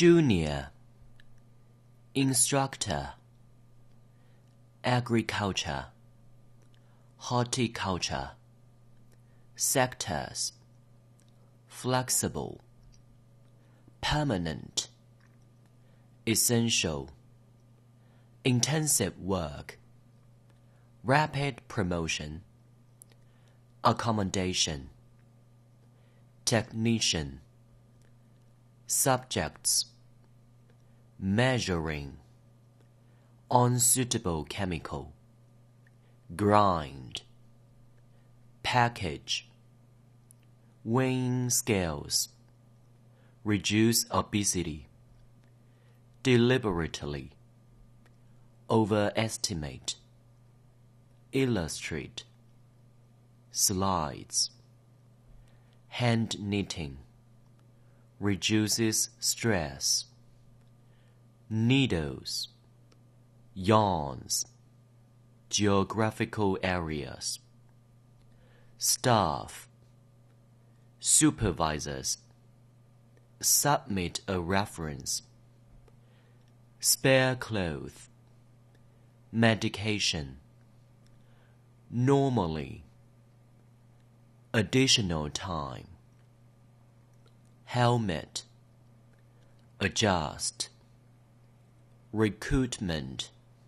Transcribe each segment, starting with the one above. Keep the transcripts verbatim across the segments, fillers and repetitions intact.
junior, instructor, agriculture, horticulture, sectors, flexible, permanent, essential, intensive work, rapid promotion, accommodation, technician, subjects, measuring, unsuitable chemical, grind, package, weighing scales, reduce obesity, deliberately, overestimate, illustrate, slides, hand knitting, reduces stress, needles, yarns, geographical areas, staff, supervisors, submit a reference, spare clothes, medication, normally, additional time, helmet, adjust, recruitment,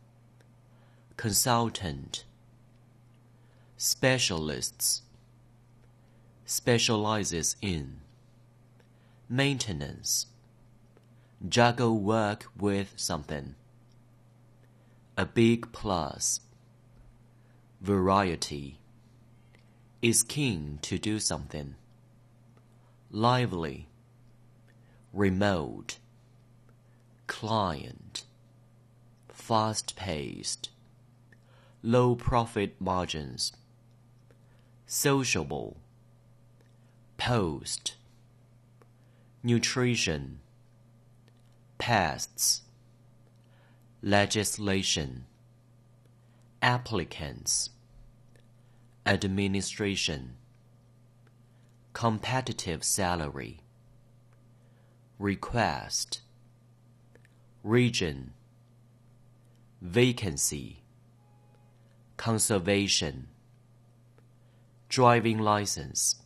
consultant, specialists, specializes in, maintenance, juggle work with something, a big plus, variety, is keen to do something, lively, remote, client, fast-paced, low profit margins, sociable, post, nutrition, pests, legislation, applicants, administration, competitive salary, request, region, vacancy, conservation, driving license,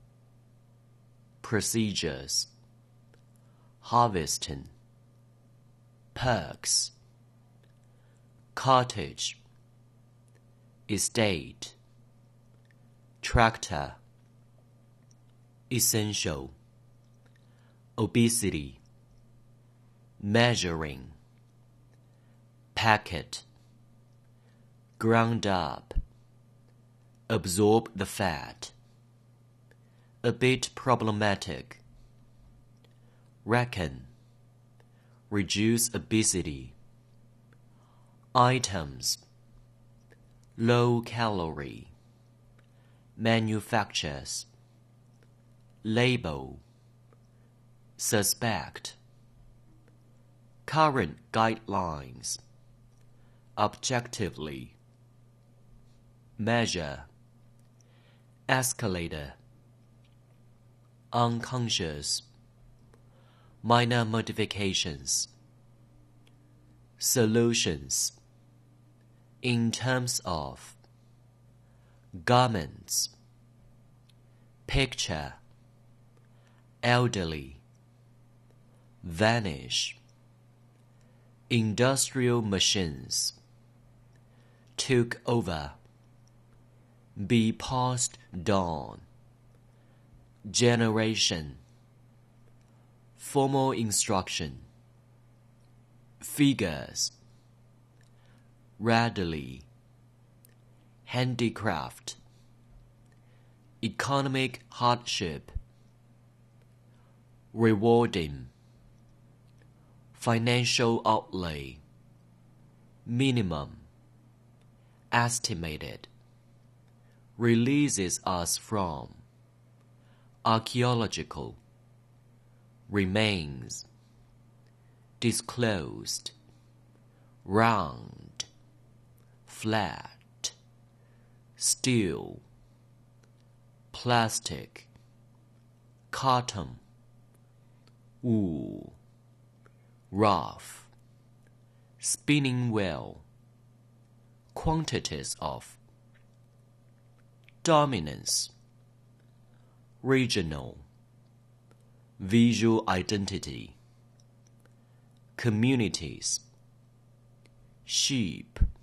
procedures, harvesting, perks, cottage, estate, tractor, essential, obesity, measuring, packet, ground up, absorb the fat, a bit problematic, reckon, reduce obesity, items, low calorie, manufactures, label, suspect, current guidelines, objectively, measure, escalator, unconscious, minor modifications, solutions, in terms of, garments, picture, elderly, vanish, industrial machines, took over, be passed down, generation, formal instruction, figures, readily, handicraft, economic hardship, rewarding, financial outlay, minimum, estimated, releases us from, archaeological, remains, disclosed, round, flat, steel, plastic, cotton, wool, rough, spinning wheel, quantities of, dominance, regional, visual identity, communities, sheep,